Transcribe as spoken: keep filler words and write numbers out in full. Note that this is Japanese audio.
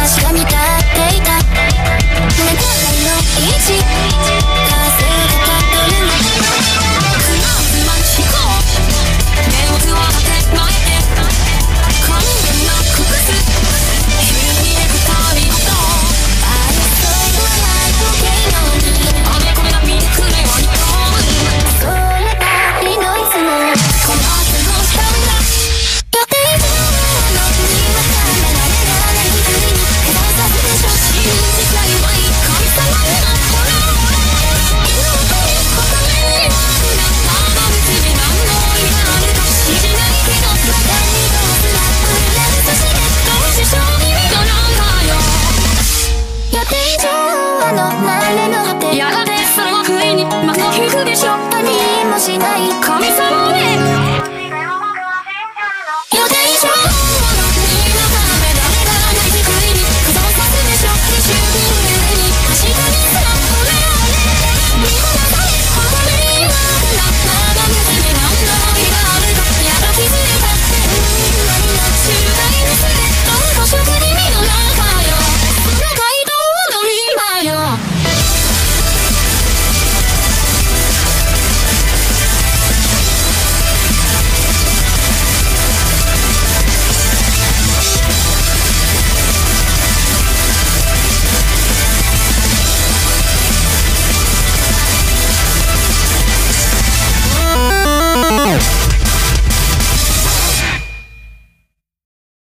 私が見たっていた願いの位置数がたどるのクラウマ飛行目をつわって巻いて完全なくす急にネクタイとあれそれはない時計なのにあめこめが見てくれはにそればりのいつもこの後どうしたんだ予定上のには考えられないふりに下さずでしょ信じたいわい神様へのほら命こためにはなったが別に何の意味があるか知りないけどまた二度すら触れられたしどうしよう意味がなんだよ予定上の慣れの果てやがてそれは不意にまた引くでしょ何もしない神様ね